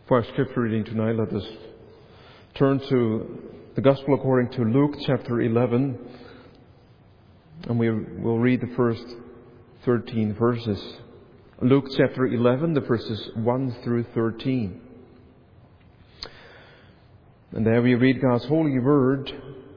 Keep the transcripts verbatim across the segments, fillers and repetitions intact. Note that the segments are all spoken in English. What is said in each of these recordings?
For our scripture reading tonight, let us turn to the Gospel according to Luke chapter eleven, and we will read the first thirteen verses. Luke chapter eleven, the verses one through thirteen. And there we read God's holy word.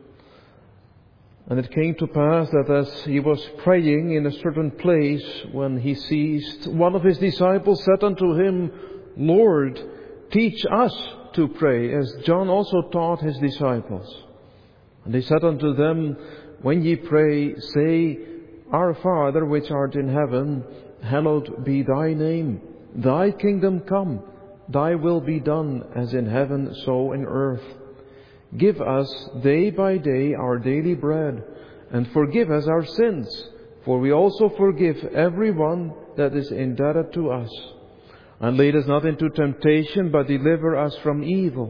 And it came to pass that as he was praying in a certain place, when he ceased, one of his disciples said unto him, Lord, teach us to pray, as John also taught his disciples. And he said unto them, When ye pray, say, Our Father which art in heaven, hallowed be thy name. Thy kingdom come, thy will be done, as in heaven, so in earth. Give us day by day our daily bread, and forgive us our sins, for we also forgive every one that is indebted to us. And lead us not into temptation, but deliver us from evil.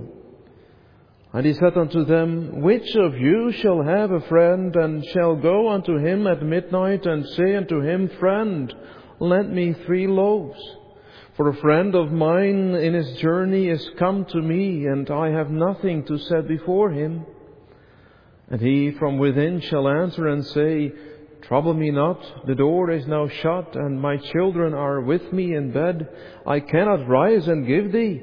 And he said unto them, Which of you shall have a friend, and shall go unto him at midnight, and say unto him, Friend, lend me three loaves? For a friend of mine in his journey is come to me, and I have nothing to set before him. And he from within shall answer and say, Trouble me not, the door is now shut, and my children are with me in bed. I cannot rise and give thee.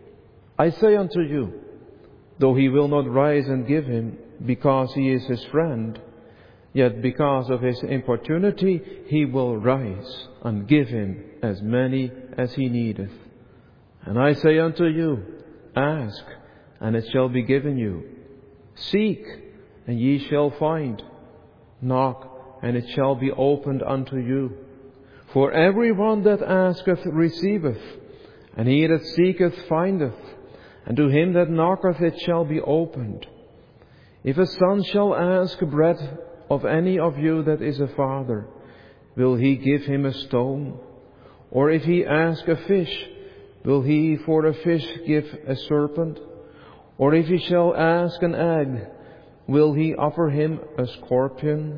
I say unto you, though he will not rise and give him, because he is his friend, yet because of his importunity he will rise and give him as many as he needeth. And I say unto you, Ask, and it shall be given you. Seek, and ye shall find. Knock, and it shall be opened unto you. For every one that asketh receiveth, and he that seeketh findeth, and to him that knocketh it shall be opened. If a son shall ask bread of any of you that is a father, will he give him a stone? Or if he ask a fish, will he for a fish give a serpent? Or if he shall ask an egg, will he offer him a scorpion?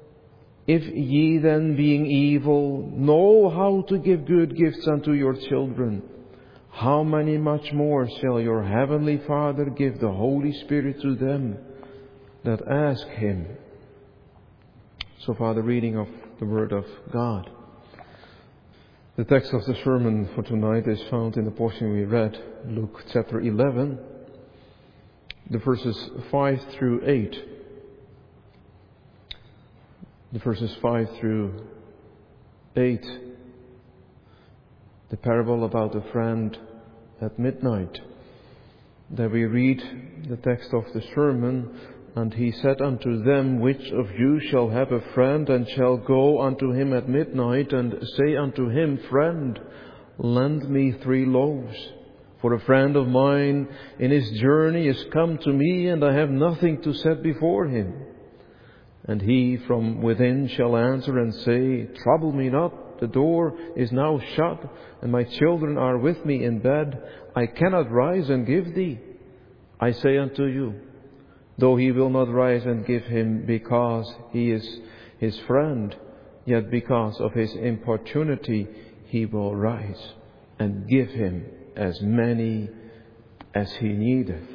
If ye then, being evil, know how to give good gifts unto your children, how many much more shall your heavenly Father give the Holy Spirit to them that ask Him? So far, the reading of the Word of God. The text of the sermon for tonight is found in the portion we read, Luke chapter eleven, the verses five through eight. The verses five through eight, the parable about a friend at midnight. There we read the text of the sermon, And he said unto them, Which of you shall have a friend, and shall go unto him at midnight, and say unto him, Friend, lend me three loaves? For a friend of mine in his journey is come to me, and I have nothing to set before him. And he from within shall answer and say, Trouble me not, the door is now shut, and my children are with me in bed. I cannot rise and give thee. I say unto you, though he will not rise and give him because he is his friend, yet because of his importunity he will rise and give him as many as he needeth.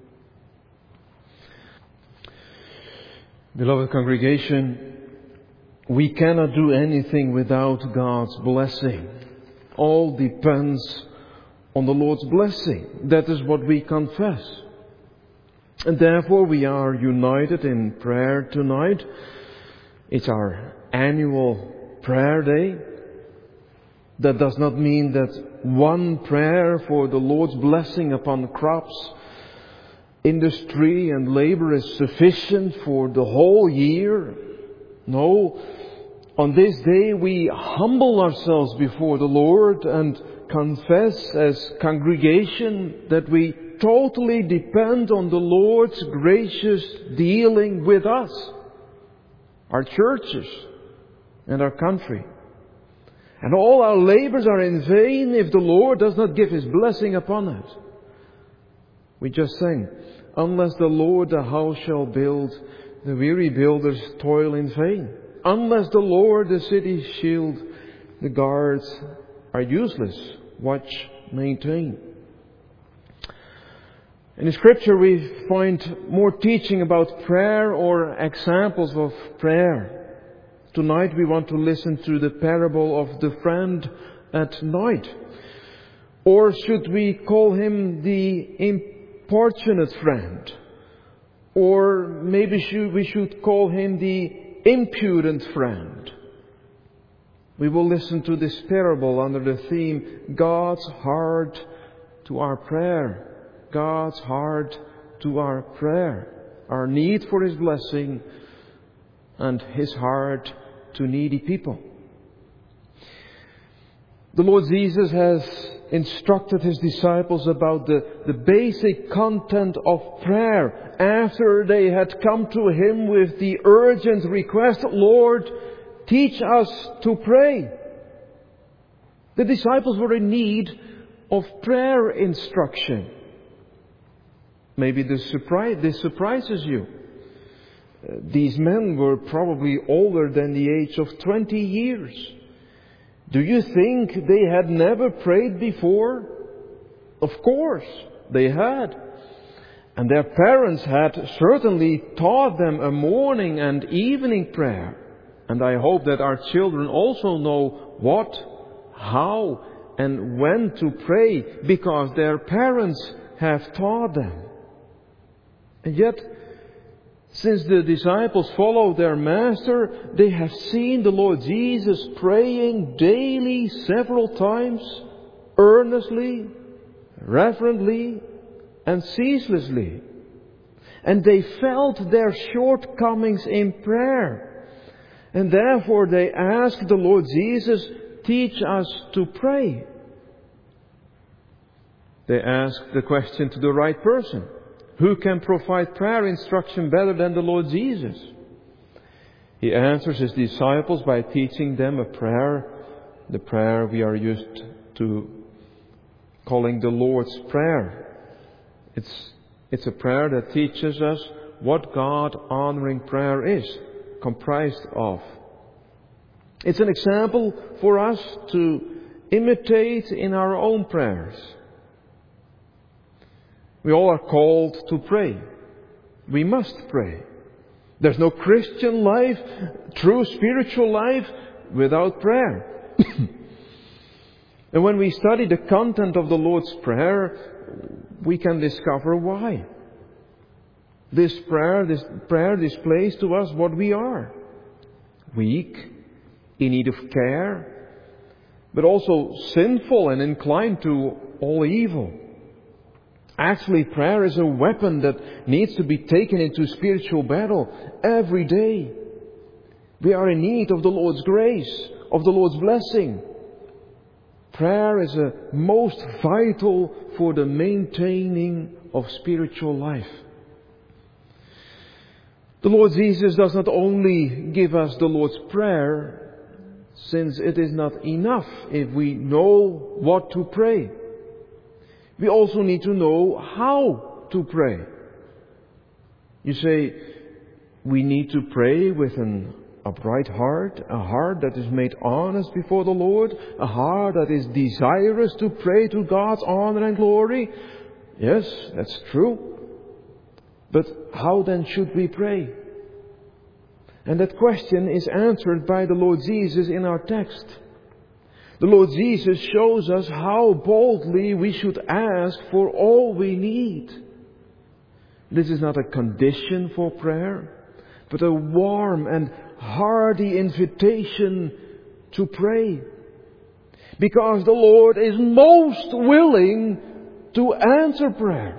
Beloved congregation, we cannot do anything without God's blessing. All depends on the Lord's blessing. That is what we confess. And therefore we are united in prayer tonight. It's our annual prayer day. That does not mean that one prayer for the Lord's blessing upon crops, industry and labor is sufficient for the whole year. No, on this day we humble ourselves before the Lord and confess as congregation that we totally depend on the Lord's gracious dealing with us, our churches and our country. And all our labors are in vain if the Lord does not give His blessing upon it. We just sang, unless the Lord the house shall build, the weary builders toil in vain. Unless the Lord the city shield, the guards are useless, watch maintain. In the Scripture we find more teaching about prayer or examples of prayer. Tonight we want to listen to the parable of the friend at night. Or should we call him the importunate friend? Or maybe should, we should call him the impudent friend. We will listen to this parable under the theme, God's heart to our prayer. God's heart to our prayer. Our need for His blessing and His heart to needy people. The Lord Jesus has instructed His disciples about the, the basic content of prayer after they had come to Him with the urgent request, Lord, teach us to pray. The disciples were in need of prayer instruction. Maybe this, surprise, this surprises you. Uh, these men were probably older than the age of twenty years. Do you think they had never prayed before? Of course, they had. And their parents had certainly taught them a morning and evening prayer. And I hope that our children also know what, how, and when to pray, because their parents have taught them. And yet, since the disciples followed their Master, they have seen the Lord Jesus praying daily several times, earnestly, reverently, and ceaselessly. And they felt their shortcomings in prayer. And therefore they asked the Lord Jesus, teach us to pray. They asked the question to the right person. Who can provide prayer instruction better than the Lord Jesus? He answers His disciples by teaching them a prayer, the prayer we are used to calling the Lord's Prayer. It's, it's a prayer that teaches us what God-honoring prayer is comprised of. It's an example for us to imitate in our own prayers. We all are called to pray. We must pray. There's no Christian life, true spiritual life, without prayer. And when we study the content of the Lord's Prayer, we can discover why. This prayer, this prayer displays to us what we are. Weak, in need of care, but also sinful and inclined to all evil. Actually, prayer is a weapon that needs to be taken into spiritual battle every day. We are in need of the Lord's grace, of the Lord's blessing. Prayer is a most vital for the maintaining of spiritual life. The Lord Jesus does not only give us the Lord's Prayer, since it is not enough if we know what to pray. We also need to know how to pray. You say, we need to pray with an upright heart, a heart that is made honest before the Lord, a heart that is desirous to pray to God's honor and glory. Yes, that's true. But how then should we pray? And that question is answered by the Lord Jesus in our text. The Lord Jesus shows us how boldly we should ask for all we need. This is not a condition for prayer, but a warm and hearty invitation to pray. Because the Lord is most willing to answer prayer.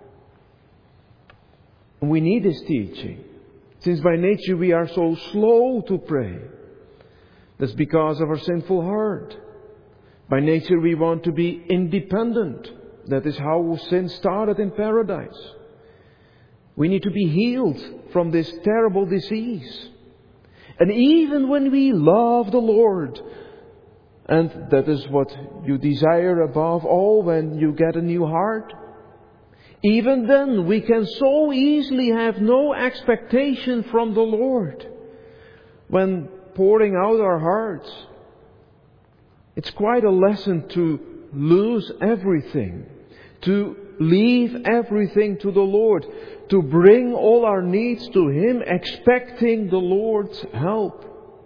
And we need His teaching, since by nature we are so slow to pray. That's because of our sinful heart. By nature we want to be independent. That is how sin started in paradise. We need to be healed from this terrible disease. And even when we love the Lord, and that is what you desire above all when you get a new heart, even then we can so easily have no expectation from the Lord when pouring out our hearts. It's quite a lesson to lose everything, to leave everything to the Lord, to bring all our needs to Him, expecting the Lord's help.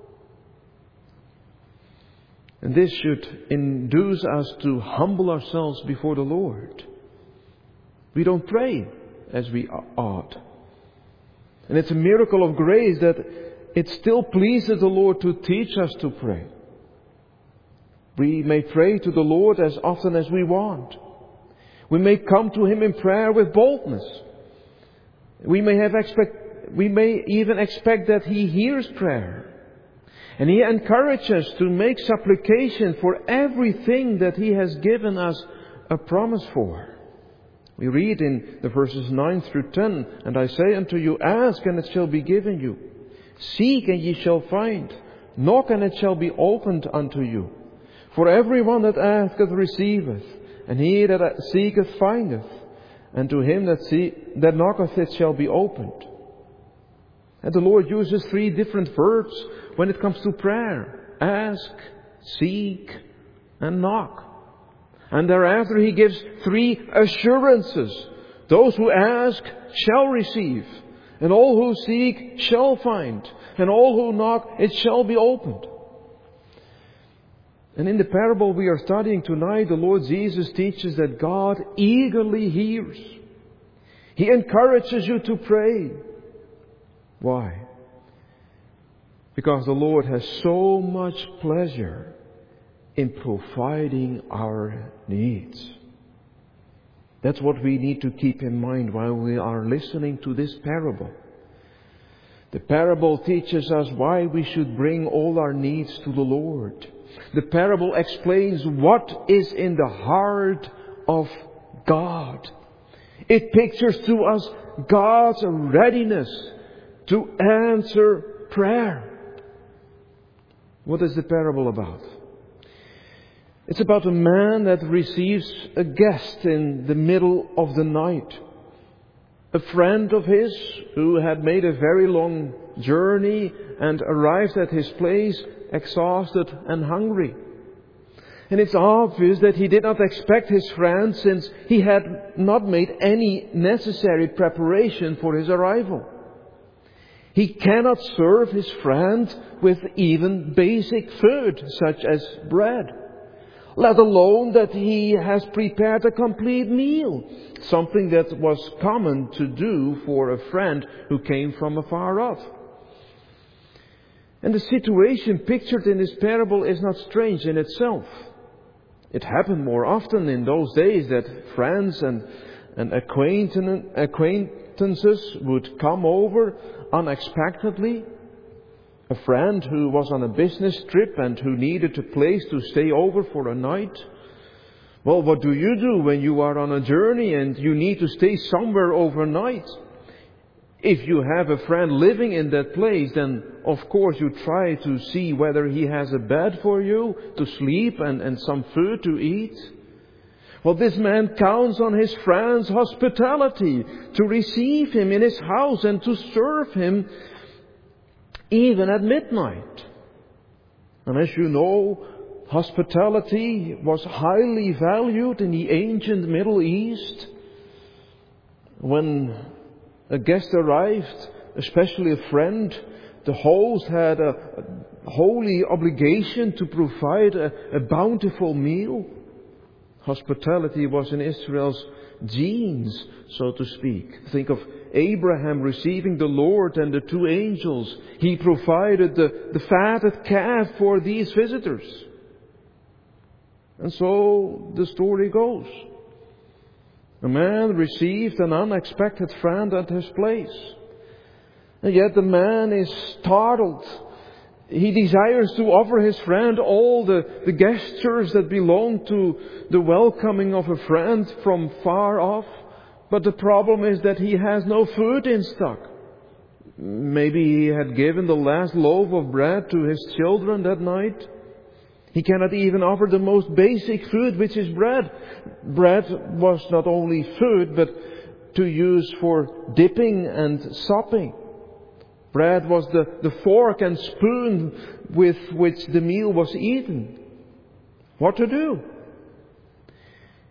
And this should induce us to humble ourselves before the Lord. We don't pray as we ought. And it's a miracle of grace that it still pleases the Lord to teach us to pray. We may pray to the Lord as often as we want. We may come to Him in prayer with boldness. We may have expect, we may even expect that He hears prayer. And He encourages us to make supplication for everything that He has given us a promise for. We read in the verses nine through ten, "And I say unto you, ask and it shall be given you. Seek and ye shall find. Knock and it shall be opened unto you. For everyone that asketh receiveth, and he that seeketh findeth, and to him that, see, that knocketh it shall be opened." And the Lord uses three different verbs when it comes to prayer: ask, seek, and knock. And thereafter He gives three assurances: those who ask shall receive, and all who seek shall find, and all who knock it shall be opened. And in the parable we are studying tonight, the Lord Jesus teaches that God eagerly hears. He encourages you to pray. Why? Because the Lord has so much pleasure in providing our needs. That's what we need to keep in mind while we are listening to this parable. The parable teaches us why we should bring all our needs to the Lord. The parable explains what is in the heart of God. It pictures to us God's readiness to answer prayer. What is the parable about? It's about a man that receives a guest in the middle of the night. A friend of his who had made a very long journey and arrived at his place exhausted and hungry. And it's obvious that he did not expect his friend, since he had not made any necessary preparation for his arrival. He cannot serve his friend with even basic food such as bread, let alone that he has prepared a complete meal, something that was common to do for a friend who came from afar off. And the situation pictured in this parable is not strange in itself. It happened more often in those days that friends and, and acquaintances would come over unexpectedly. A friend who was on a business trip and who needed a place to stay over for a night. Well, what do you do when you are on a journey and you need to stay somewhere overnight? If you have a friend living in that place, then of course you try to see whether he has a bed for you to sleep and, and some food to eat. Well, this man counts on his friend's hospitality to receive him in his house and to serve him even at midnight. And as you know, hospitality was highly valued in the ancient Middle East. When a guest arrived, especially a friend, the host had a holy obligation to provide a, a bountiful meal. Hospitality was in Israel's genes, so to speak. Think of Abraham receiving the Lord and the two angels. He provided the, the fatted calf for these visitors. And so the story goes. A man received an unexpected friend at his place. And yet the man is startled. He desires to offer his friend all the, the gestures that belong to the welcoming of a friend from far off. But the problem is that he has no food in stock. Maybe he had given the last loaf of bread to his children that night. He cannot even offer the most basic food, which is bread. Bread was not only food, but to use for dipping and sopping. Bread was the, the fork and spoon with which the meal was eaten. What to do?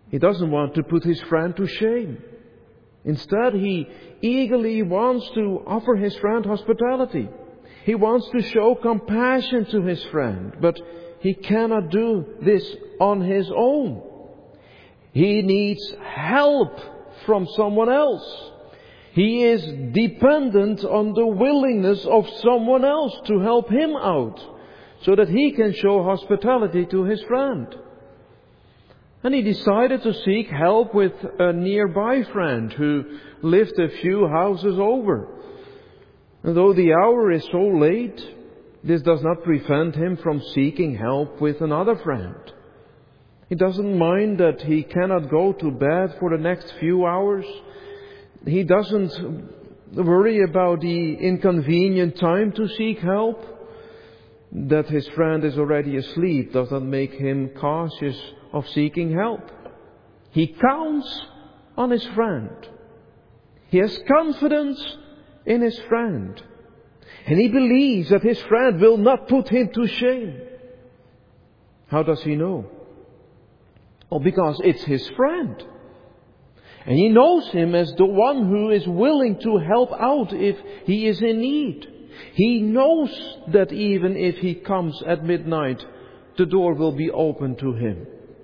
He doesn't want to put his friend to shame. Instead, he eagerly wants to offer his friend hospitality. He wants to show compassion to his friend, but he cannot do this on his own. He needs help from someone else. He is dependent on the willingness of someone else to help him out, so that he can show hospitality to his friend. And he decided to seek help with a nearby friend who lived a few houses over. And though the hour is so late, this does not prevent him from seeking help with another friend. He doesn't mind that he cannot go to bed for the next few hours. He doesn't worry about the inconvenient time to seek help. That his friend is already asleep does not make him cautious of seeking help. He counts on his friend. He has confidence in his friend. And he believes that his friend will not put him to shame. How does he know? Oh, because it's his friend. And he knows him as the one who is willing to help out if he is in need. He knows that even if he comes at midnight, the door will be open to him.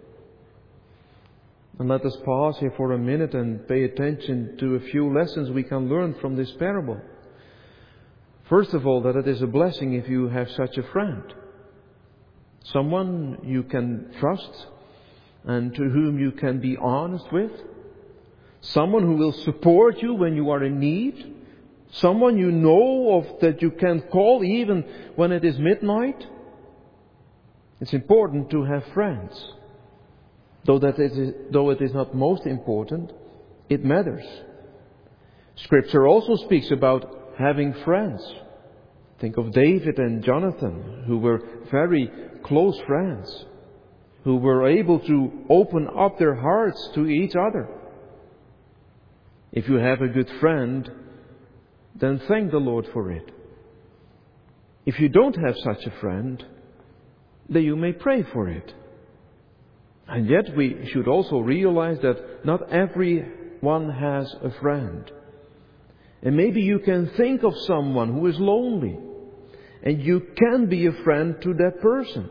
And let us pause here for a minute and pay attention to a few lessons we can learn from this parable. First of all, that it is a blessing if you have such a friend. Someone you can trust and to whom you can be honest with. Someone who will support you when you are in need. Someone you know of that you can call even when it is midnight. It's important to have friends. Though that it is, though it is not most important, it matters. Scripture also speaks about having friends. Think of David and Jonathan, who were very close friends, who were able to open up their hearts to each other. If you have a good friend, then thank the Lord for it. If you don't have such a friend, then you may pray for it. And yet we should also realize that not everyone has a friend. And maybe you can think of someone who is lonely, and you can be a friend to that person.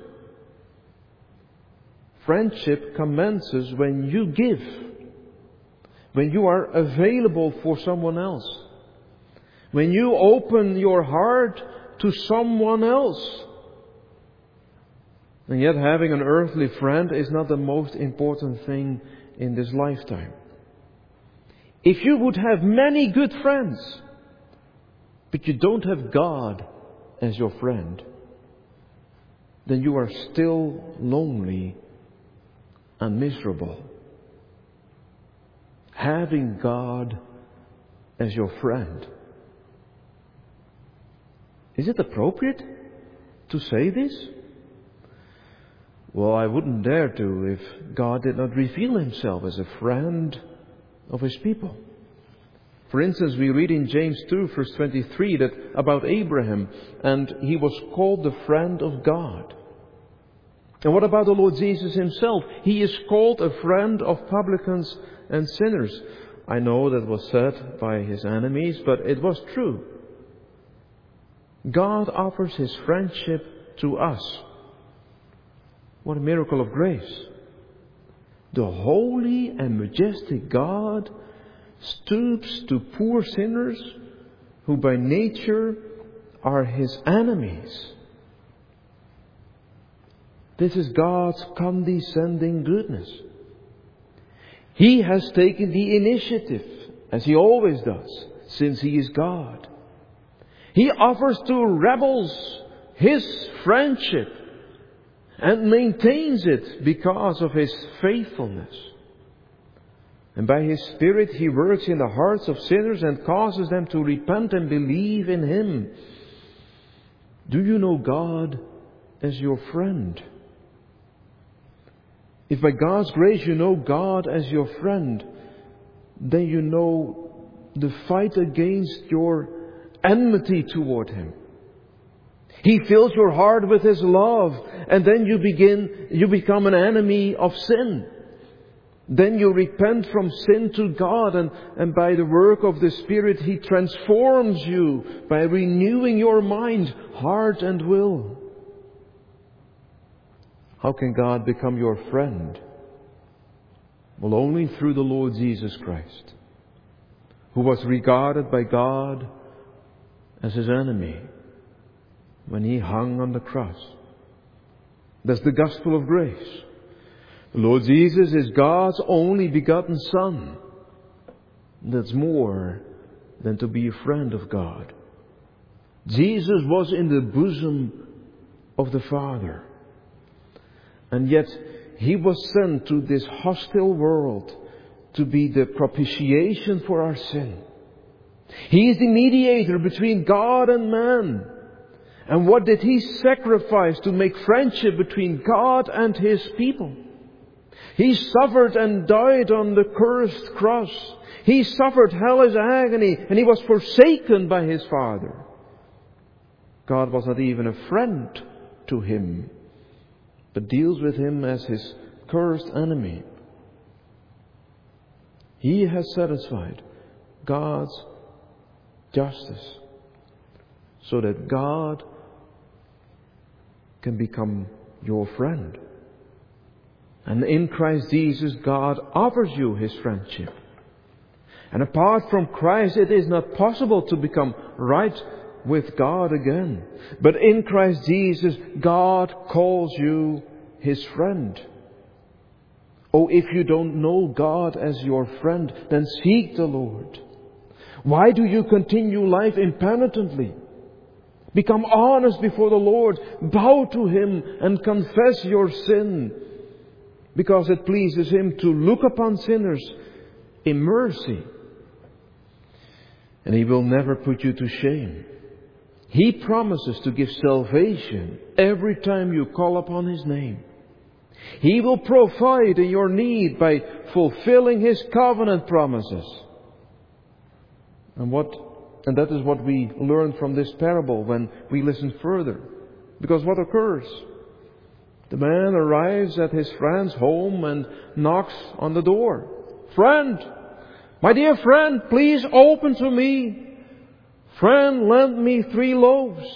Friendship commences when you give, when you are available for someone else, when you open your heart to someone else. And yet having an earthly friend is not the most important thing in this lifetime. If you would have many good friends, but you don't have God as your friend, then you are still lonely and miserable. Having God as your friend. Is it appropriate to say this? Well, I wouldn't dare to if God did not reveal Himself as a friend of His people. For instance, we read in James two, verse twenty-three, that about Abraham, and he was called the friend of God. And what about the Lord Jesus Himself? He is called a friend of publicans and sinners. I know that was said by His enemies, but it was true. God offers His friendship to us. What a miracle of grace. The holy and majestic God stoops to poor sinners who by nature are His enemies. This is God's condescending goodness. He has taken the initiative, as He always does, since He is God. He offers to rebels His friendship and maintains it because of His faithfulness. And by His Spirit He works in the hearts of sinners and causes them to repent and believe in Him. Do you know God as your friend? If by God's grace you know God as your friend, then you know the fight against your enmity toward Him. He fills your heart with His love, and then you begin, you become an enemy of sin. Then you repent from sin to God, and, and by the work of the Spirit He transforms you by renewing your mind, heart and will. How can God become your friend? Well, only through the Lord Jesus Christ, who was regarded by God as His enemy when He hung on the cross. That's the gospel of grace. The Lord Jesus is God's only begotten Son. That's more than to be a friend of God. Jesus was in the bosom of the Father. And yet He was sent to this hostile world to be the propitiation for our sin. He is the mediator between God and man. And what did He sacrifice to make friendship between God and His people? He suffered and died on the cursed cross. He suffered hellish agony, and He was forsaken by His Father. God was not even a friend to Him, but deals with Him as His cursed enemy. He has satisfied God's justice so that God can become your friend. And in Christ Jesus, God offers you His friendship. And apart from Christ, it is not possible to become right with God again. But in Christ Jesus, God calls you His friend. Oh, if you don't know God as your friend, then seek the Lord. Why do you continue life impenitently? Become honest before the Lord. Bow to Him and confess your sin. Because it pleases Him to look upon sinners in mercy. And He will never put you to shame. He promises to give salvation every time you call upon His name. He will provide in your need by fulfilling His covenant promises. And what, and that is what we learn from this parable when we listen further. Because what occurs? The man arrives at his friend's home and knocks on the door. Friend, my dear friend, please open to me. Friend, lend me three loaves.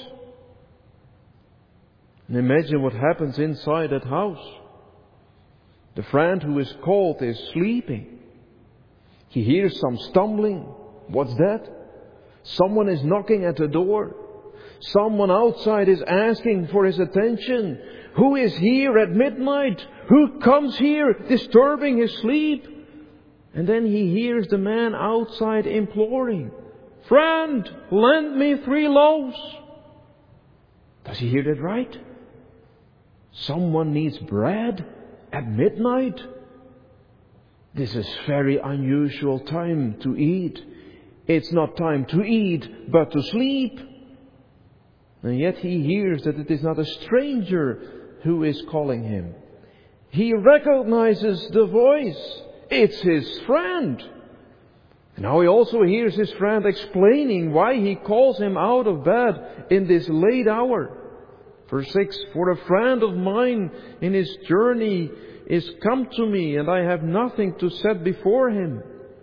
And imagine what happens inside that house. The friend who is called is sleeping. He hears some stumbling. What's that? Someone is knocking at the door. Someone outside is asking for his attention. Who is here at midnight? Who comes here disturbing his sleep? And then he hears the man outside imploring, Friend, lend me three loaves. Does he hear that right? Someone needs bread at midnight? This is very unusual time to eat. It's not time to eat, but to sleep. And yet he hears that it is not a stranger who is calling him. He recognizes the voice. It's his friend. And now he also hears his friend explaining why he calls him out of bed in this late hour. Verse six, For a friend of mine in his journey is come to me, and I have nothing to set before him.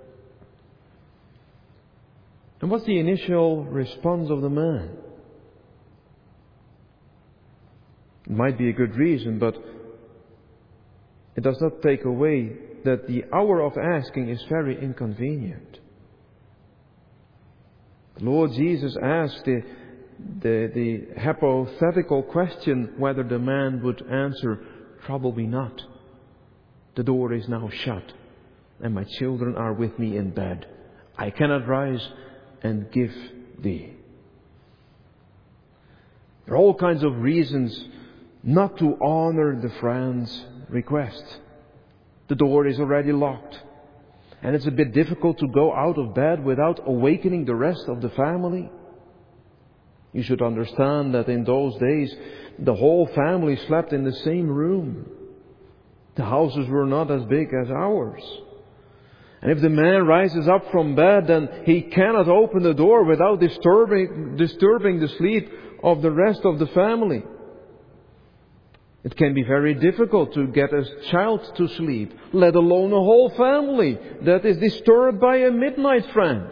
And what's the initial response of the man? It might be a good reason, but it does not take away that the hour of asking is very inconvenient. The Lord Jesus asked the, the, the hypothetical question whether the man would answer, Trouble me not. The door is now shut, and my children are with me in bed. I cannot rise and give thee. There are all kinds of reasons not to honor the friend's request. The door is already locked, and it's a bit difficult to go out of bed without awakening the rest of the family. You should understand that in those days, the whole family slept in the same room. The houses were not as big as ours. And if the man rises up from bed, then he cannot open the door without disturbing, disturbing the sleep of the rest of the family. It can be very difficult to get a child to sleep, let alone a whole family that is disturbed by a midnight friend.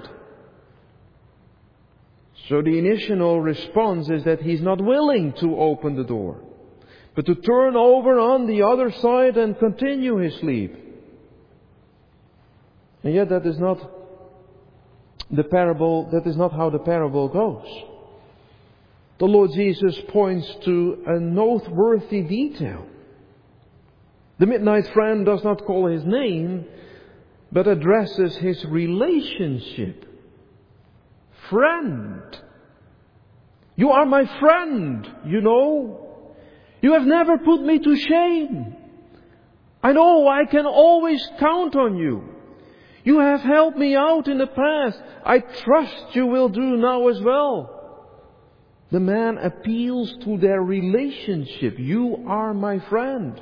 So the initial response is that he's not willing to open the door, but to turn over on the other side and continue his sleep. And yet that is not the parable, that is not how the parable goes. The Lord Jesus points to a noteworthy detail. The midnight friend does not call his name, but addresses his relationship. Friend. You are my friend, you know. You have never put me to shame. I know I can always count on you. You have helped me out in the past. I trust you will do now as well. The man appeals to their relationship. You are my friend.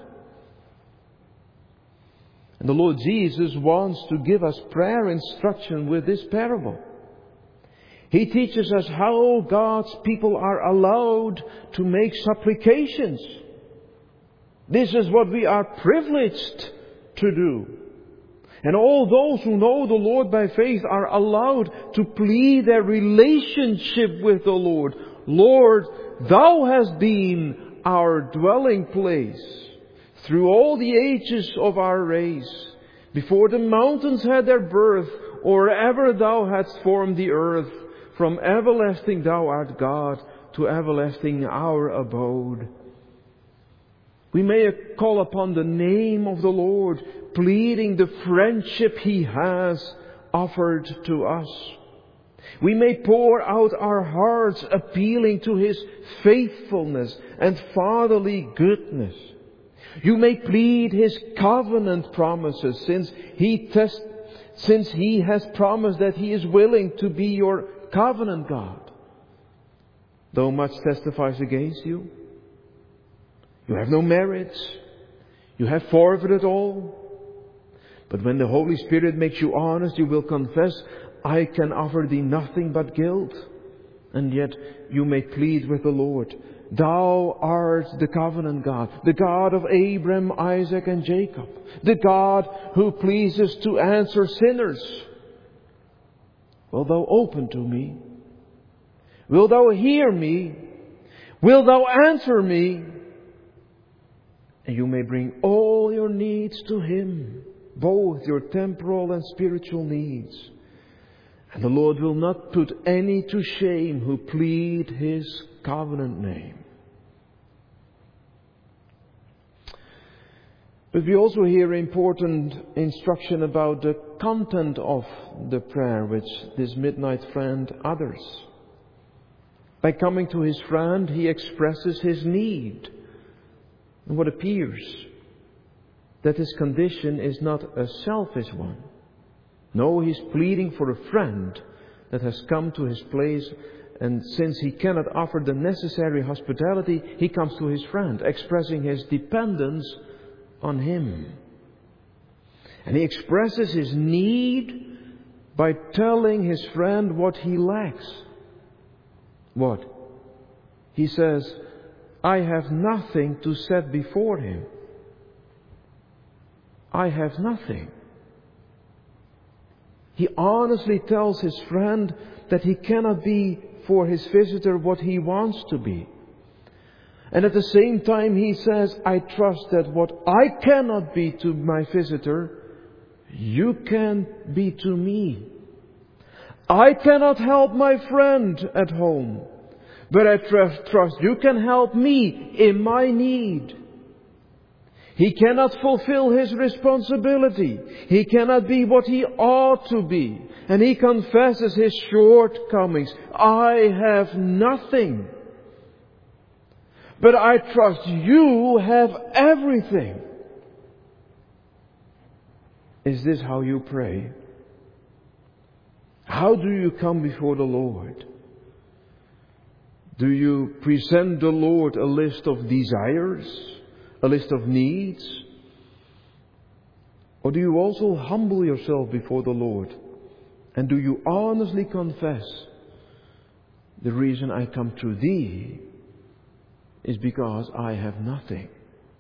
And the Lord Jesus wants to give us prayer instruction with this parable. He teaches us how God's people are allowed to make supplications. This is what we are privileged to do. And all those who know the Lord by faith are allowed to plead their relationship with the Lord. Lord, Thou hast been our dwelling place through all the ages of our race, before the mountains had their birth, or ever Thou hadst formed the earth. From everlasting Thou art God, to everlasting our abode. We may call upon the name of the Lord, pleading the friendship He has offered to us. We may pour out our hearts, appealing to His faithfulness and fatherly goodness. You may plead His covenant promises, since He test, since He has promised that He is willing to be your covenant God. Though much testifies against you, you have no merits, you have forfeited all. But when the Holy Spirit makes you honest, you will confess, I can offer thee nothing but guilt. And yet you may plead with the Lord. Thou art the covenant God, the God of Abraham, Isaac and Jacob, the God who pleases to answer sinners. Will Thou open to me? Will Thou hear me? Will Thou answer me? And you may bring all your needs to Him, both your temporal and spiritual needs. And the Lord will not put any to shame who plead His covenant name. But we also hear important instruction about the content of the prayer which this midnight friend utters. By coming to his friend, he expresses his need. And what appears, that his condition is not a selfish one. No, he's pleading for a friend that has come to his place, and since he cannot offer the necessary hospitality, he comes to his friend, expressing his dependence on him. And he expresses his need by telling his friend what he lacks. What? He says, I have nothing to set before him. I have nothing. He honestly tells his friend that he cannot be for his visitor what he wants to be. And at the same time he says, I trust that what I cannot be to my visitor, you can be to me. I cannot help my friend at home, but I trust, trust you can help me in my need. He cannot fulfill his responsibility. He cannot be what he ought to be. And he confesses his shortcomings. I have nothing. But I trust you have everything. Is this how you pray? How do you come before the Lord? Do you present the Lord a list of desires? A list of needs? Or do you also humble yourself before the Lord? And do you honestly confess, the reason I come to Thee is because I have nothing.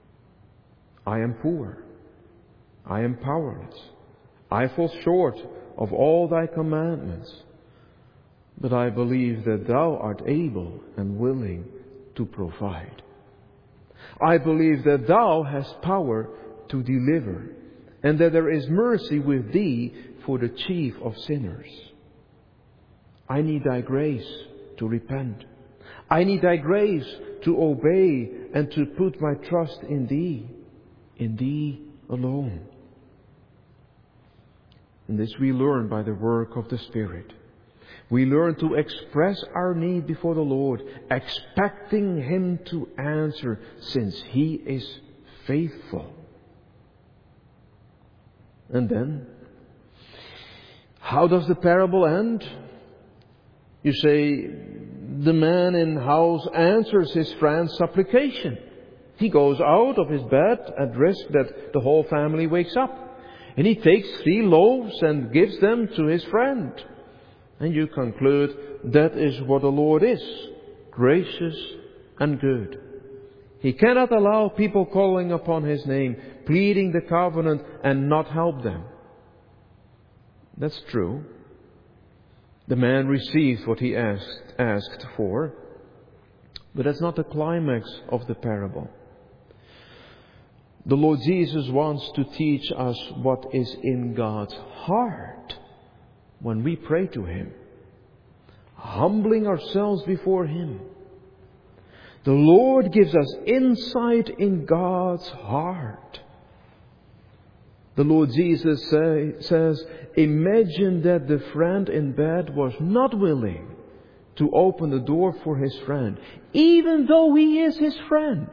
I am poor. I am powerless. I fall short of all thy commandments. But I believe that thou art able and willing to provide. I believe that thou hast power to deliver, and that there is mercy with thee for the chief of sinners. I need thy grace to repent. I need thy grace to obey and to put my trust in thee, in thee alone. And this we learn by the work of the Spirit. We learn to express our need before the Lord, expecting Him to answer, since He is faithful. And then, how does the parable end? You say, the man in house answers his friend's supplication. He goes out of his bed at risk that the whole family wakes up. And he takes three loaves and gives them to his friend. And you conclude that is what the Lord is, gracious and good. He cannot allow people calling upon His name, pleading the covenant, and not help them. That's true. The man receives what he asked, asked for, but that's not the climax of the parable. The Lord Jesus wants to teach us what is in God's heart when we pray to Him, humbling ourselves before Him. The Lord gives us insight in God's heart. The Lord Jesus say, says, imagine that the friend in bed was not willing to open the door for his friend, even though he is his friend.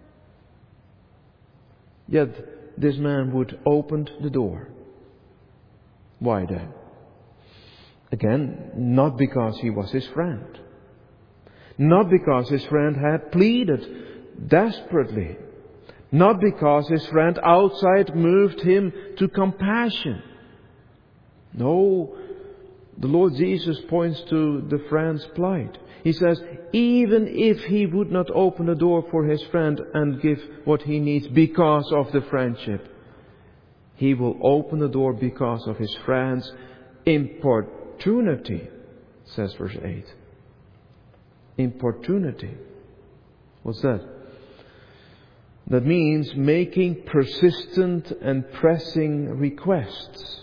Yet this man would open the door. Why then? Again, not because he was his friend. Not because his friend had pleaded desperately. Not because his friend outside moved him to compassion. No, the Lord Jesus points to the friend's plight. He says, even if he would not open the door for his friend and give what he needs because of the friendship, he will open the door because of his friend's importunity, says verse eight. Importunity. What's that? That means making persistent and pressing requests.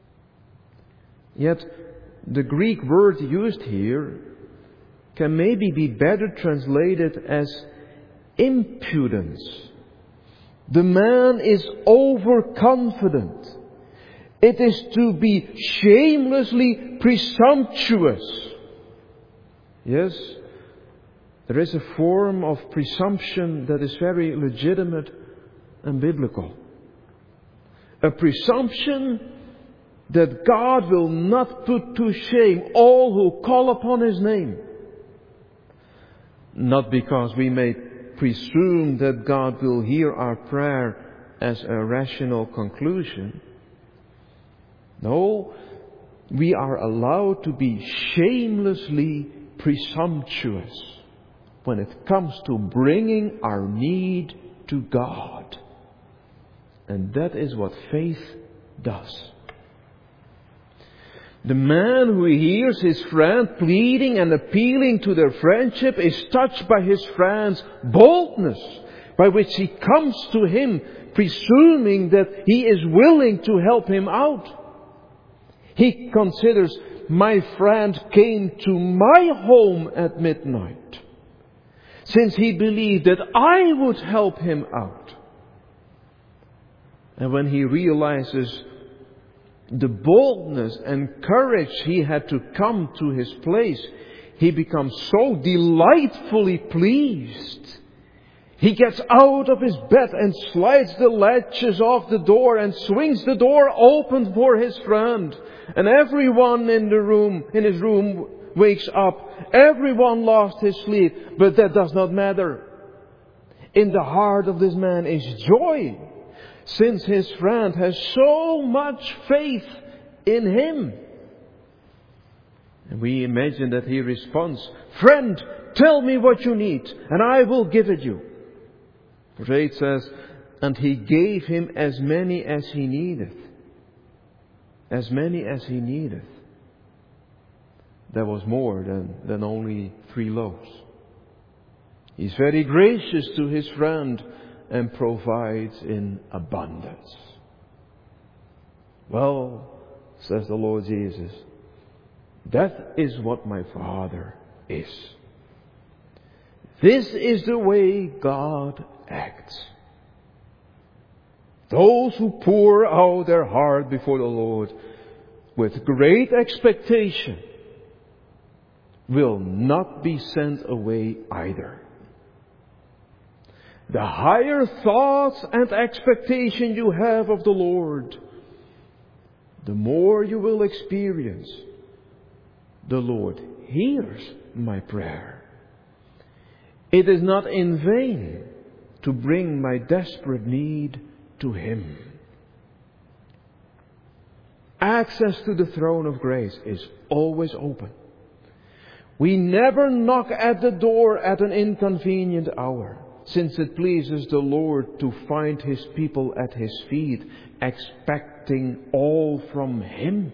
Yet, the Greek word used here can maybe be better translated as impudence. The man is overconfident. It is to be shamelessly presumptuous. Yes, there is a form of presumption that is very legitimate and biblical. A presumption that God will not put to shame all who call upon His name. Not because we may presume that God will hear our prayer as a rational conclusion. No, we are allowed to be shamelessly presumptuous when it comes to bringing our need to God. And that is what faith does. The man who hears his friend pleading and appealing to their friendship is touched by his friend's boldness, by which he comes to him, presuming that he is willing to help him out. He considers, my friend came to my home at midnight, since he believed that I would help him out. And when he realizes the boldness and courage he had to come to his place, he becomes so delightfully pleased. He gets out of his bed and slides the latches off the door and swings the door open for his friend. And everyone in the room, in his room, wakes up. Everyone lost his sleep, but that does not matter. In the heart of this man is joy, since his friend has so much faith in him. And we imagine that he responds, friend, tell me what you need, and I will give it you. Verse eight says, and He gave him as many as he needed. As many as he needed. There was more than, than only three loaves. He's very gracious to his friend and provides in abundance. Well, says the Lord Jesus, that is what my Father is. This is the way God acts. Those who pour out their heart before the Lord with great expectation will not be sent away either. The higher thoughts and expectation you have of the Lord, the more you will experience the Lord hears my prayer. It is not in vain to bring my desperate need to Him. Access to the throne of grace is always open. We never knock at the door at an inconvenient hour, since it pleases the Lord to find His people at His feet, expecting all from Him.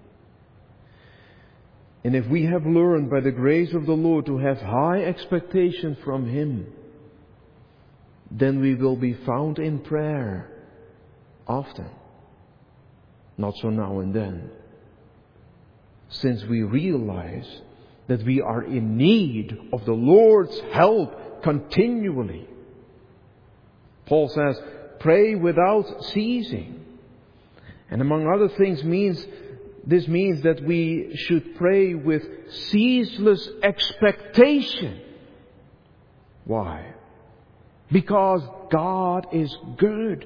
And if we have learned by the grace of the Lord to have high expectation from Him, then we will be found in prayer often, not so now and then, since we realize that we are in need of the Lord's help continually. Paul says, pray without ceasing. And among other things means, this means that we should pray with ceaseless expectation. Why? Because God is good.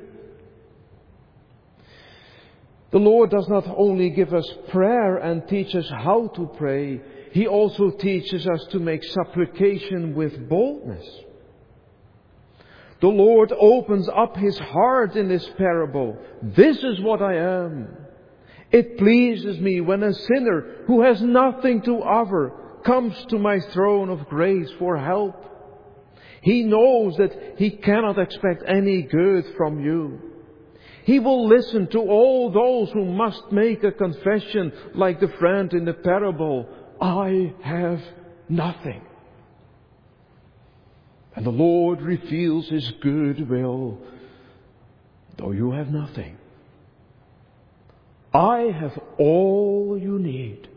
The Lord does not only give us prayer and teach us how to pray, He also teaches us to make supplication with boldness. The Lord opens up His heart in this parable. This is what I am. It pleases me when a sinner who has nothing to offer comes to my throne of grace for help. He knows that he cannot expect any good from you. He will listen to all those who must make a confession, like the friend in the parable. I have nothing. And the Lord reveals His good will, though you have nothing. I have all you need.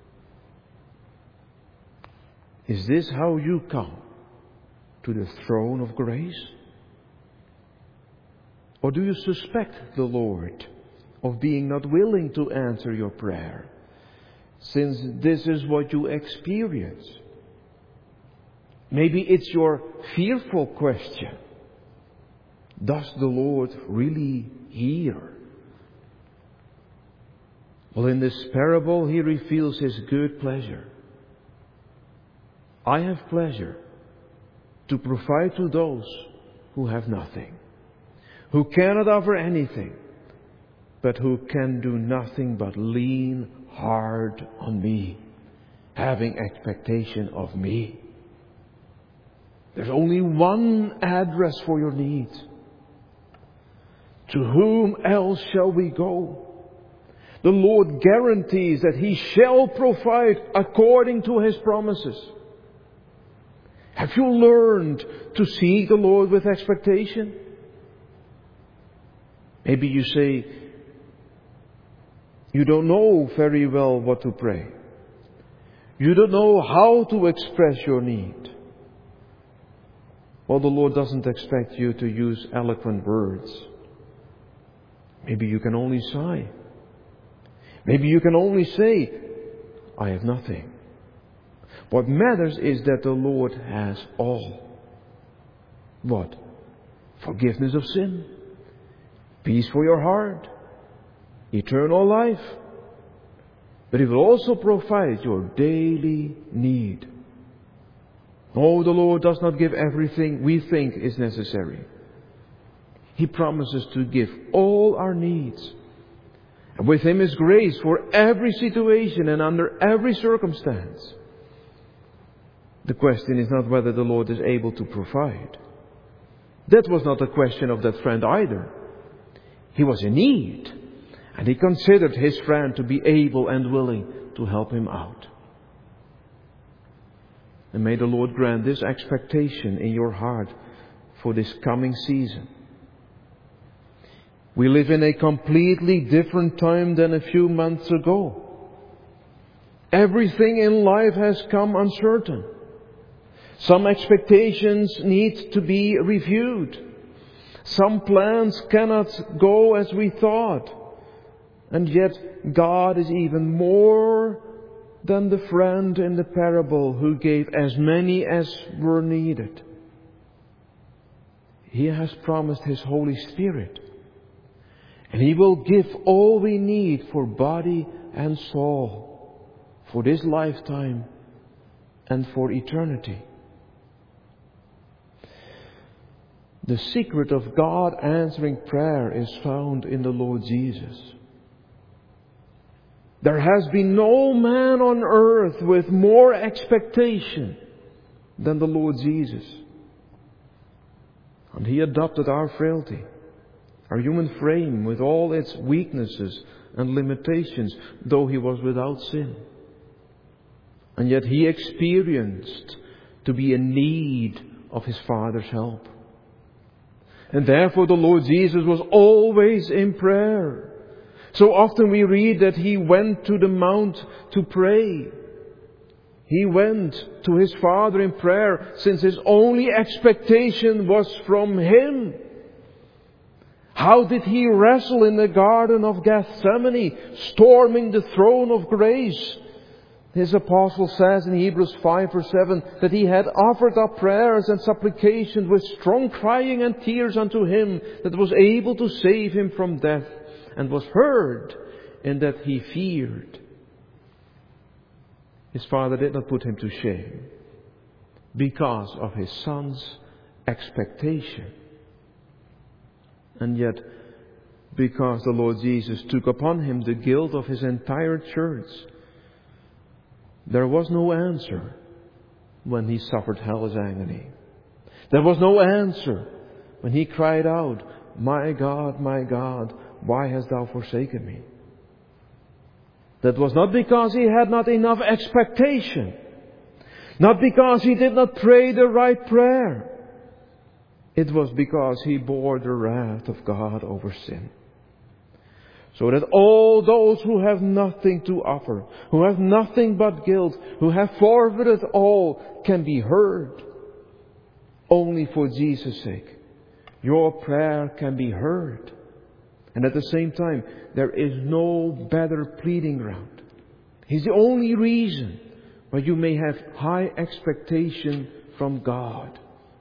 Is this how you come to the throne of grace? Or do you suspect the Lord of being not willing to answer your prayer, since this is what you experience? Maybe it's your fearful question. Does the Lord really hear? Well, in this parable, He reveals His good pleasure. I have pleasure to provide to those who have nothing, who cannot offer anything, but who can do nothing but lean hard on me, having expectation of me. There's only one address for your needs. To whom else shall we go? The Lord guarantees that He shall provide according to His promises. Have you learned to seek the Lord with expectation? Maybe you say, you don't know very well what to pray. You don't know how to express your need. Well, the Lord doesn't expect you to use eloquent words. Maybe you can only sigh. Maybe you can only say, I have nothing. What matters is that the Lord has all. What? Forgiveness of sin, peace for your heart, eternal life. But He will also provide your daily need. No, the Lord does not give everything we think is necessary. He promises to give all our needs. And with Him is grace for every situation and under every circumstance. The question is not whether the Lord is able to provide, That was not the question of that friend either. He was in need, and he considered his friend to be able and willing to help him out. And may the Lord grant this expectation in your heart for this coming season. We live in a completely different time than a few months ago. Everything in life has come uncertain. Some expectations need to be reviewed. Some plans cannot go as we thought. And yet God is even more than the friend in the parable who gave as many as were needed. He has promised His Holy Spirit. And He will give all we need for body and soul, for this lifetime and for eternity. The secret of God answering prayer is found in the Lord Jesus. There has been no man on earth with more expectation than the Lord Jesus. And He adopted our frailty, our human frame with all its weaknesses and limitations, though He was without sin. And yet He experienced to be in need of His Father's help. And therefore the Lord Jesus was always in prayer. So often we read that He went to the mount to pray. He went to His Father in prayer since His only expectation was from Him. How did He wrestle in the Garden of Gethsemane, storming the throne of grace? His apostle says in Hebrews five verse seven that he had offered up prayers and supplications with strong crying and tears unto Him that was able to save him from death, and was heard in that he feared. His Father did not put him to shame because of His Son's expectation. And yet, because the Lord Jesus took upon Him the guilt of His entire church, there was no answer when He suffered hell's agony. There was no answer when He cried out, "My God, my God, why hast Thou forsaken me?" That was not because He had not enough expectation. Not because He did not pray the right prayer. It was because He bore the wrath of God over sin. So that all those who have nothing to offer, who have nothing but guilt, who have forfeited all, can be heard. Only for Jesus' sake, your prayer can be heard. And at the same time, there is no better pleading ground. He's the only reason why you may have high expectation from God.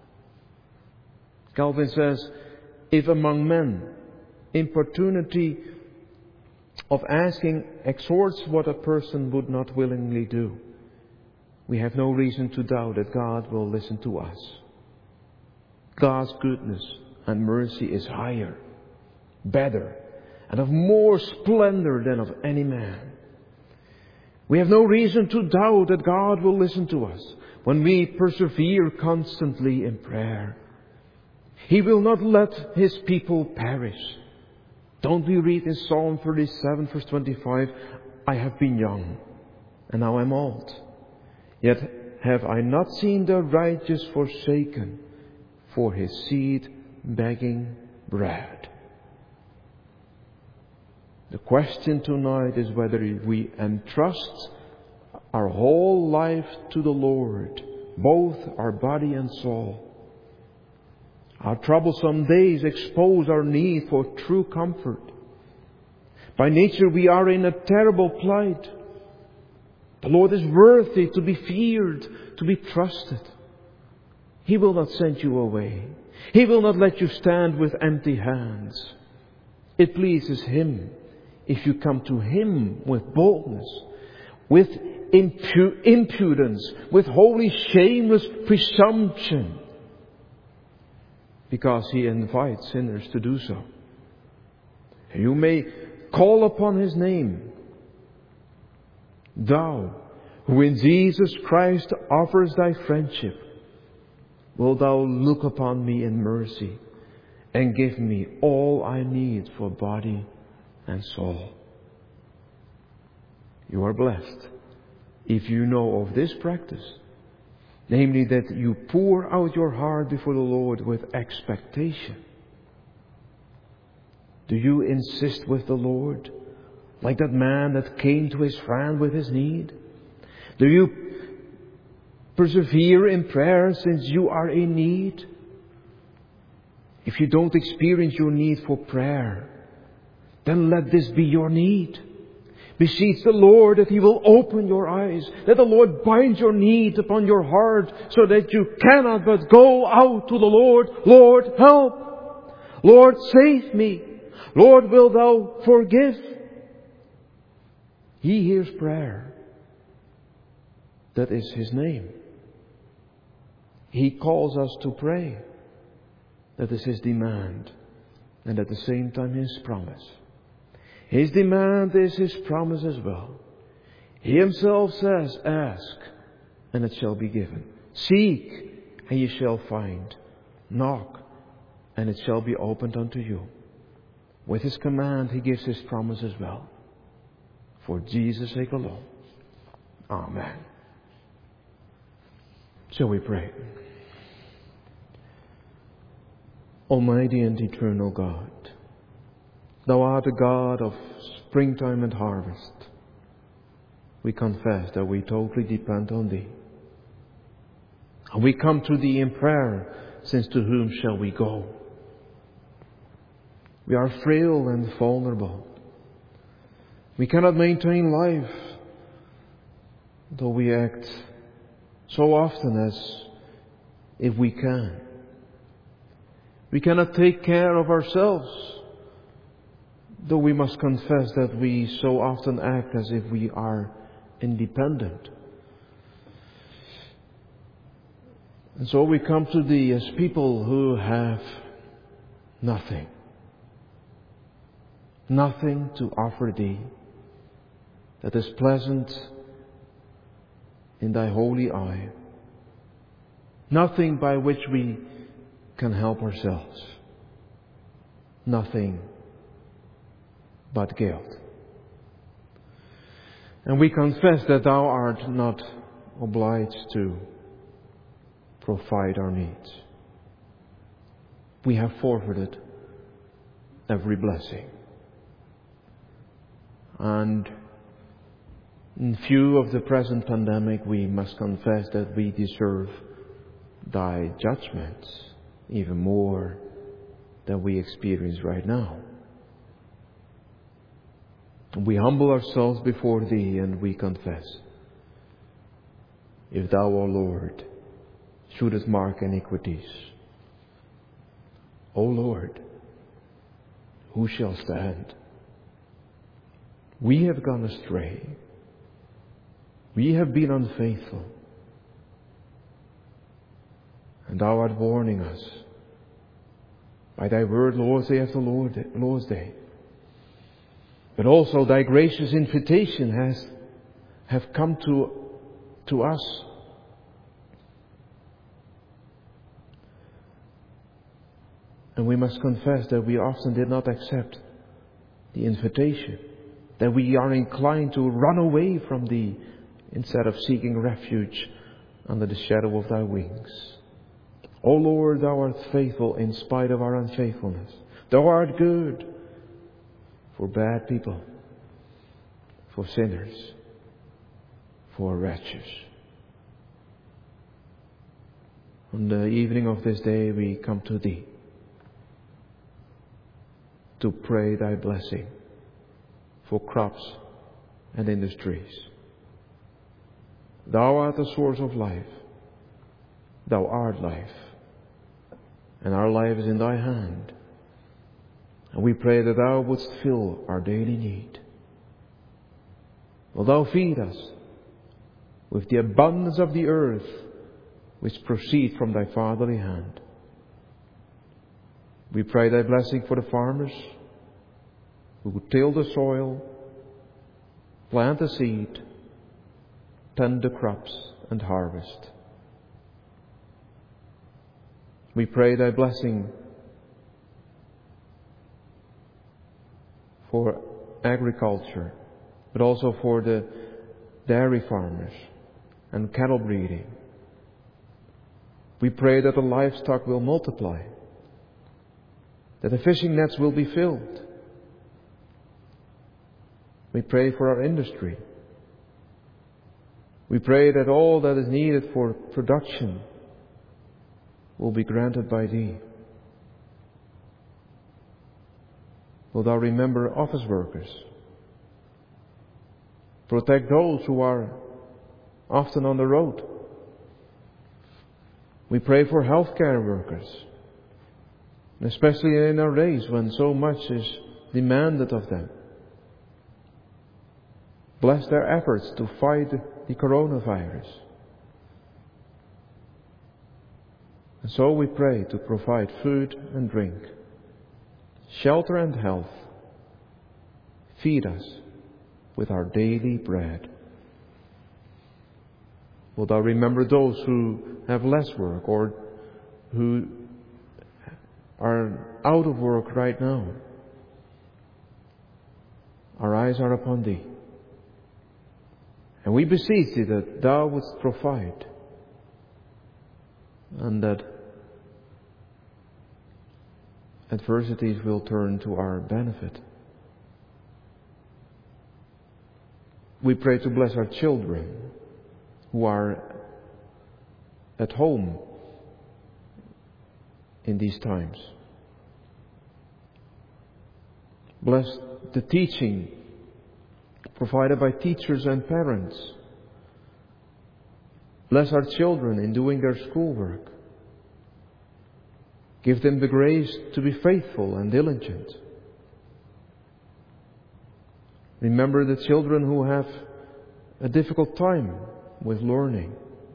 Calvin says, if among men importunity of asking exhorts what a person would not willingly do, we have no reason to doubt that God will listen to us. God's goodness and mercy is higher, better, and of more splendor than of any man. We have no reason to doubt that God will listen to us when we persevere constantly in prayer. He will not let His people perish. Don't we read in Psalm thirty-seven verse twenty-five, I have been young, and now I'm old. Yet have I not seen the righteous forsaken, for his seed begging bread. The question tonight is whether we entrust our whole life to the Lord, both our body and soul. Our troublesome days expose our need for true comfort. By nature we are in a terrible plight. The Lord is worthy to be feared, to be trusted. He will not send you away. He will not let you stand with empty hands. It pleases Him if you come to Him with boldness, with impu- impudence, with holy shameless presumption, because He invites sinners to do so. You may call upon His name. Thou, who in Jesus Christ offers thy friendship, wilt thou look upon me in mercy and give me all I need for body and soul. You are blessed if you know of this practice, namely that you pour out your heart before the Lord with expectation. Do you insist with the Lord like that man that came to his friend with his need? Do you persevere in prayer since you are in need? If you don't experience your need for prayer, then let this be your need. Beseech the Lord that He will open your eyes, that the Lord binds your need upon your heart so that you cannot but go out to the Lord. Lord, help! Lord, save me! Lord, wilt thou forgive? He hears prayer. That is His name. He calls us to pray. That is His demand. And at the same time His promise. His demand is His promise as well. He Himself says, ask, and it shall be given. Seek, and ye shall find. Knock, and it shall be opened unto you. With His command, He gives His promise as well. For Jesus' sake alone. Amen. Shall we pray? Almighty and eternal God, Thou art the God of springtime and harvest. We confess that we totally depend on Thee. And we come to Thee in prayer, since to whom shall we go? We are frail and vulnerable. We cannot maintain life, though we act so often as if we can. We cannot take care of ourselves, though we must confess that we so often act as if we are independent. And so we come to Thee as people who have nothing. Nothing to offer Thee that is pleasant in Thy holy eye. Nothing by which we can help ourselves. Nothing but guilt. And we confess that Thou art not obliged to provide our needs. We have forfeited every blessing. And in view of the present pandemic, we must confess that we deserve Thy judgments even more than we experience right now. We humble ourselves before Thee and we confess, if Thou, O Lord, shouldest mark iniquities, O Lord, who shall stand? We have gone astray. We have been unfaithful. And Thou art warning us by Thy word, Lord's Day after Lord's Day. But also Thy gracious invitation has have come to, to us. And we must confess that we often did not accept the invitation, that we are inclined to run away from Thee instead of seeking refuge under the shadow of Thy wings. O Lord, Thou art faithful in spite of our unfaithfulness. Thou art good for bad people, for sinners, for wretches. On the evening of this day we come to Thee to pray Thy blessing for crops and industries. Thou art the source of life. Thou art life. And our life is in Thy hand. And we pray that Thou wouldst fill our daily need. Will Thou feed us with the abundance of the earth which proceed from Thy fatherly hand. We pray Thy blessing for the farmers who till the soil, plant the seed, tend the crops and harvest. We pray Thy blessing for agriculture, but also for the dairy farmers and cattle breeding. We pray that the livestock will multiply, that the fishing nets will be filled. We pray for our industry. We pray that all that is needed for production will be granted by Thee. Will Thou remember office workers? Protect those who are often on the road. We pray for healthcare workers, especially in our days when so much is demanded of them. Bless their efforts to fight the coronavirus. And so we pray to provide food and drink, shelter and health. Feed us with our daily bread. Will Thou remember those who have less work or who are out of work right now? Our eyes are upon Thee. And we beseech Thee that Thou wouldst provide, and that adversities will turn to our benefit. We pray to bless our children who are at home in these times. Bless the teaching provided by teachers and parents. Bless our children in doing their schoolwork. Give them the grace to be faithful and diligent. Remember the children who have a difficult time with learning.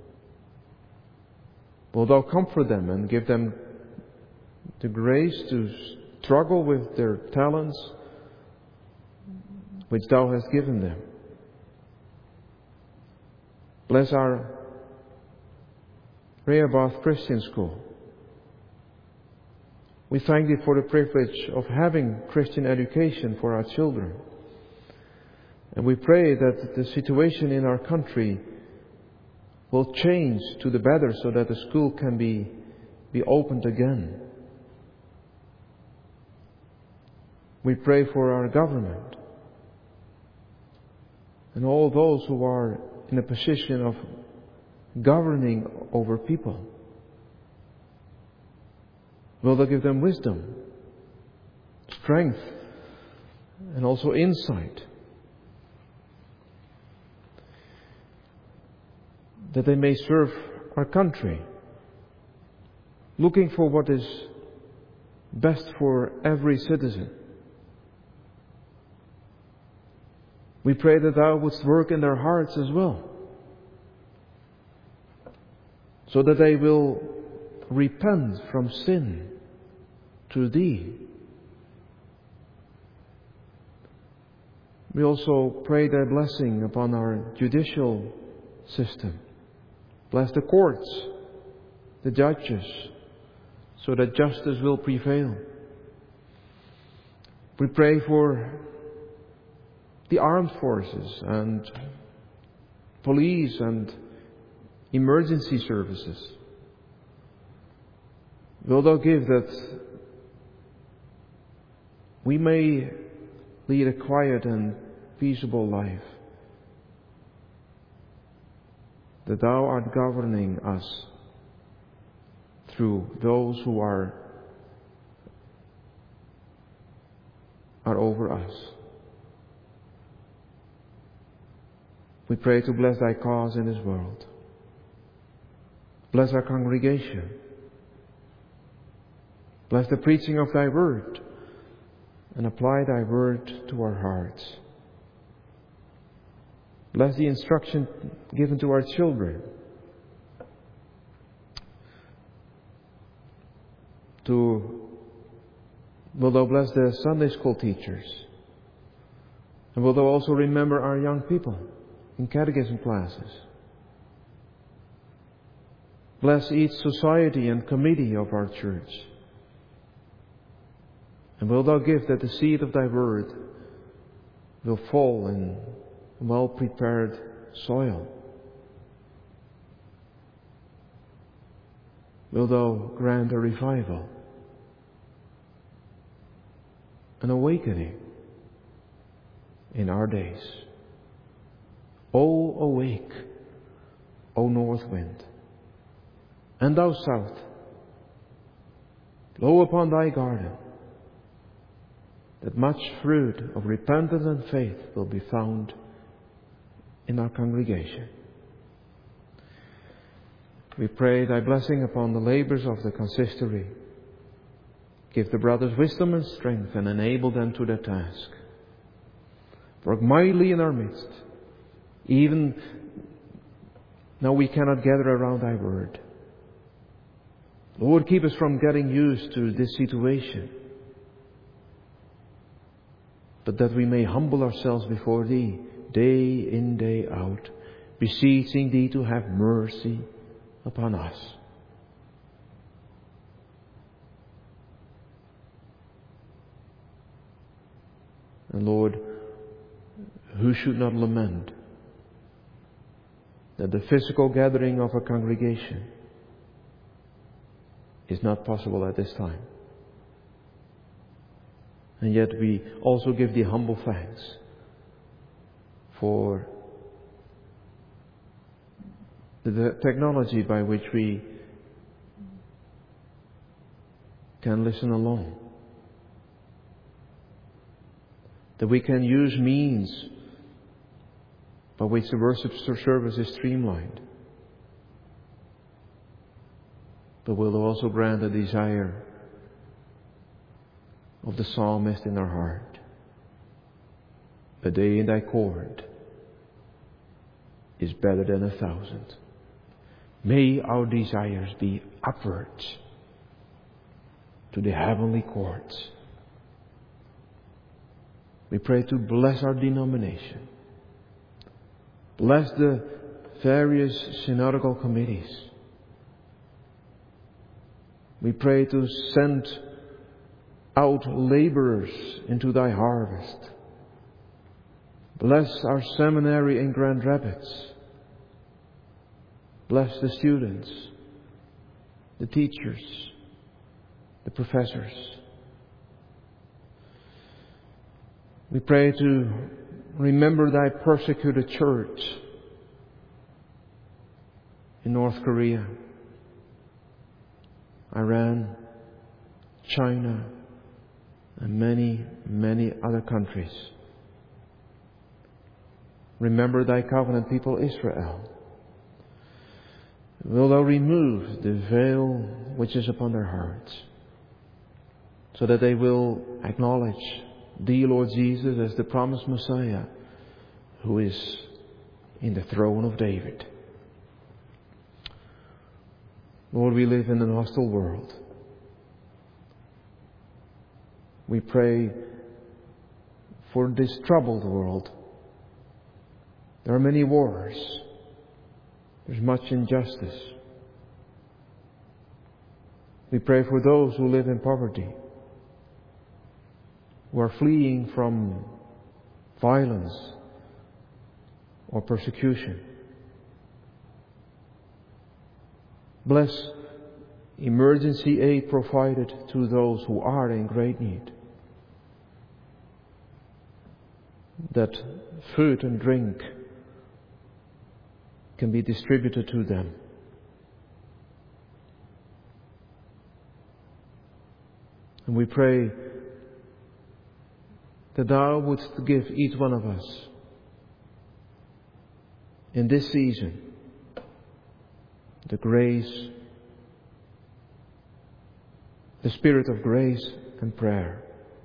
Will Thou comfort them and give them the grace to struggle with their talents which Thou hast given them. Bless our Rehoboth Christian School. We thank Thee for the privilege of having Christian education for our children. And we pray that the situation in our country will change to the better so that the school can be, be opened again. We pray for our government and all those who are in a position of governing over people. Will Thou give them wisdom, strength, and also insight, that they may serve our country, looking for what is best for every citizen. We pray that Thou wouldst work in their hearts as well, so that they will repent from sin to Thee. We also pray Thy blessing upon our judicial system. Bless the courts, the judges, so that justice will prevail. We pray for the armed forces and police and emergency services. Will Thou give that we may lead a quiet and peaceable life, that Thou art governing us through those who are, are over us. We pray to bless Thy cause in this world. Bless our congregation. Bless the preaching of Thy word, and apply Thy word to our hearts. Bless the instruction given to our children to, will Thou bless the Sunday school teachers, and will Thou also remember our young people in catechism classes. Bless each society and committee of our church. And wilt Thou give that the seed of Thy word will fall in well-prepared soil. Wilt Thou grant a revival, an awakening in our days. O awake, O north wind, and thou south, blow upon thy garden, that much fruit of repentance and faith will be found in our congregation. We pray Thy blessing upon the labors of the consistory. Give the brothers wisdom and strength and enable them to their task. Work mightily in our midst, even now we cannot gather around Thy word. Lord, keep us from getting used to this situation, but that we may humble ourselves before Thee day in, day out, beseeching Thee to have mercy upon us. And Lord, who should not lament that the physical gathering of a congregation is not possible at this time? And yet we also give Thee humble thanks for the technology by which we can listen along. That we can use means by which the worship service is streamlined. But will also grant a desire of the psalmist in our heart. A day in Thy court is better than a thousand. May our desires be upwards to the heavenly courts. We pray to bless our denomination. Bless the various synodical committees. We pray to send out laborers into Thy harvest. Bless our seminary in Grand Rapids. Bless the students, the teachers, the professors. We pray to remember Thy persecuted church in North Korea, Iran, China, and many, many other countries. Remember Thy covenant people Israel. Will Thou remove the veil which is upon their hearts, so that they will acknowledge Thee, Lord Jesus, as the promised Messiah, who is in the throne of David. Lord, we live in an hostile world. We pray for this troubled world. There are many wars. There's much injustice. We pray for those who live in poverty, who are fleeing from violence or persecution. Bless emergency aid provided to those who are in great need. That food and drink can be distributed to them. And we pray that Thou wouldst give each one of us in this season the grace, the spirit of grace and prayer.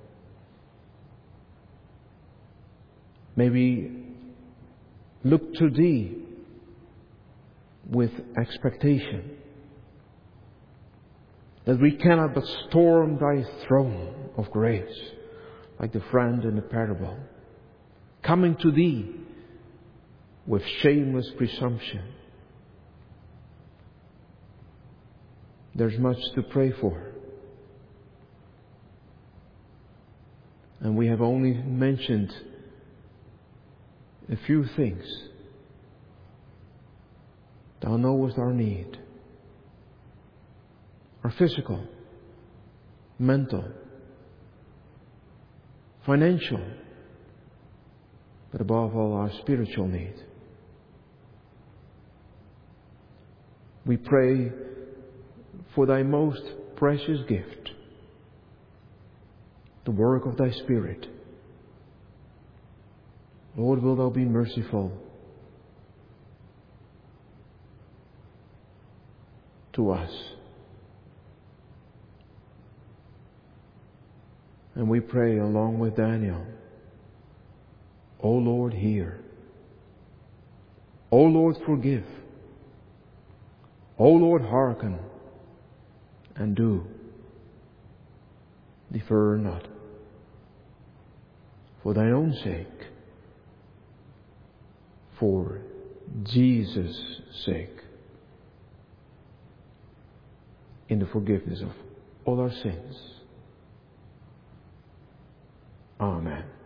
May we look to Thee with expectation, that we cannot but storm Thy throne of grace, like the friend in the parable, coming to Thee with shameless presumption, there's much to pray for. And we have only mentioned a few things. Thou knowest our need. Our physical, mental, financial, but above all our spiritual need. We pray for Thy most precious gift, the work of Thy Spirit. Lord, will Thou be merciful to us. And we pray along with Daniel, O Lord, hear. O Lord, forgive. O Lord, hearken and do. Defer not. For Thine own sake, for Jesus' sake, in the forgiveness of all our sins. Amen.